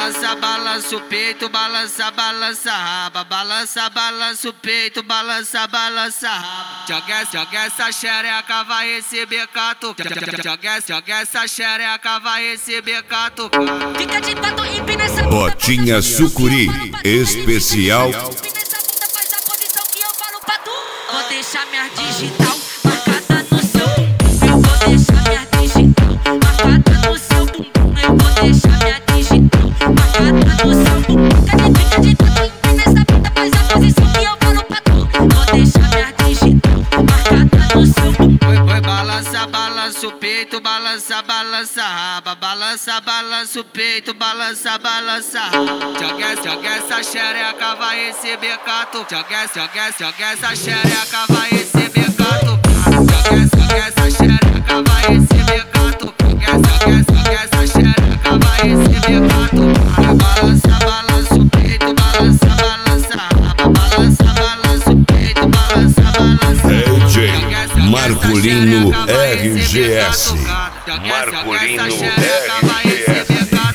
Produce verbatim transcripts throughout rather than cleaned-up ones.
balança, balança o peito, balança, balança a raba, balança, balança o peito, balança, balança a raba. Joga, joga essa xereca, vai receber catucada. Joga, joga essa xereca, vai receber catucada. Fica de quatro e empina essa bunda. Botinha Sucuri especial. Empina essa bunda, faz a posição que eu falo pra tu. Vou deixar minha digital marcada no seu bumbum. Eu vou deixar minha digital marcada no seu bumbum. Eu vou deixar minha digital marcada no seu bumbum. Fica de quatro e empina essa bunda, faz a posição que eu falo pra tu. Vou deixar minha digital marcada no seu bumbum. Oi, oi, balança, balança o peito, balança, balança a raba, balança, balança o peito, balança, balança a raba. Joga, joga essa xereca, vai receber catucada. Joga, joga, joga essa xereca, vai receber catucada. Joga, joga essa xereca, vai receber catucada. Joga, joga essa xereca, vai receber catucada. Balança, balança o peito, balança, balança a raba, balança, balança o peito, balança, balança a raba. D J Marcolino R G S. Marcolino R G S.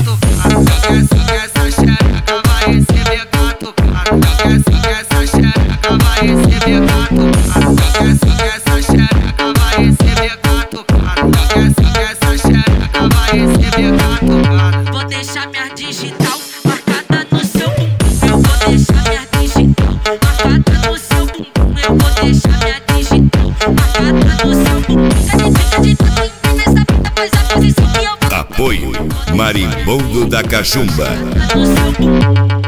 Vou deixar minha digital marcada no seu bumbum. Eu vou deixar minha digital marcada no seu bumbum. Eu vou deixar minha digital marcada no seu bumbum. Fica de quatro e empina essa bunda, faz a posição que eu falo. Apoio Marimbondo da Cachumba. No seu bumbum.